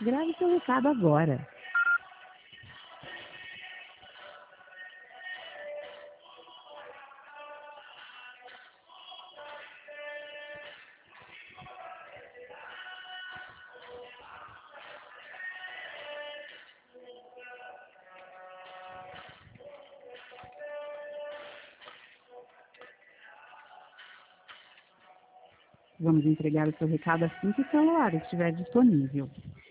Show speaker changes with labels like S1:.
S1: Grave seu recado agora. Vamos entregar o seu recado assim que o celular estiver disponível.